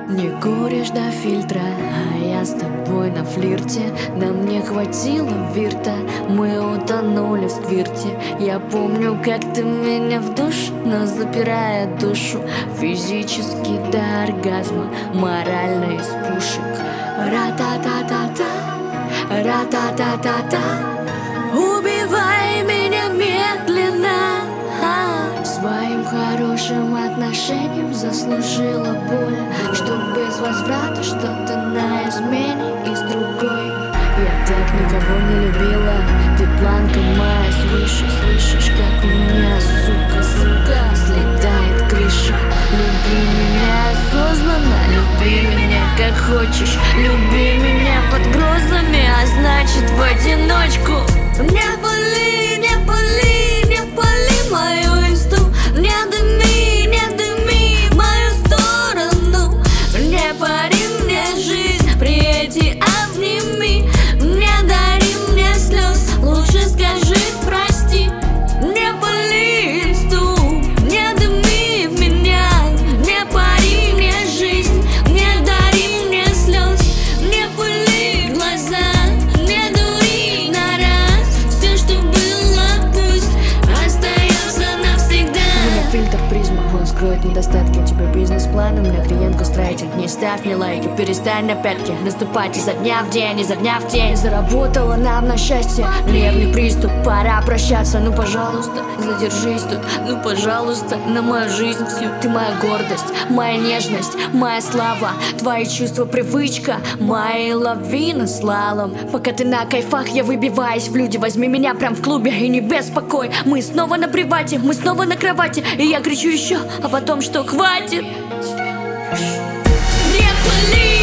Не куришь до фильтра, а я с тобой на флирте. Нам не хватило вирта, мы утонули в сквирте. Я помню, как ты меня в душ, но запирая душу физически до оргазма, морально из пушек. Ра-та-та-та-та, ра-та-та-та-та, убивай меня медленно. Своим хорошим отношением заслужила боль, что без возврата что-то на измене и с другой. Я так никого не любила, ты планка моя свыше. Слышишь, как у меня, сука, слетает крыша. Люби меня осознанно, люби меня как хочешь. Люби меня под грозами, а значит в одиночку. Не пали, не пали, не пали мою инсту. Не дыми мою сторону. Не пари мне жизнь, приедь, обними. Не дари мне слез, лучше скажи прости. Не пали инсту, не дыми меня. Не пари мне жизнь, не дари мне слез. Не пыли глаза, не дури на раз. Все, что было, пусть остается навсегда. У меня фильтр призма, он скроет недостатки. У тебя бизнес-план, у меня клиентка страйкинг. Не ставь мне лайки, перестань на пятки наступать изо дня в день, изо дня в день. Заработала нам на счастье, нервный приступ, пора прощаться. Ну пожалуйста, задержись тут, ну пожалуйста. На мою жизнь всю ты моя гордость, моя нежность, моя слава. Твои чувства привычка, мои лавины слалом. Пока ты на кайфах, я выбиваюсь в люди. Возьми меня прям в клубе и не беспокой. Мы снова на привате, мы снова на кровати. И я кричу еще, а потом что, хватит? Не пали!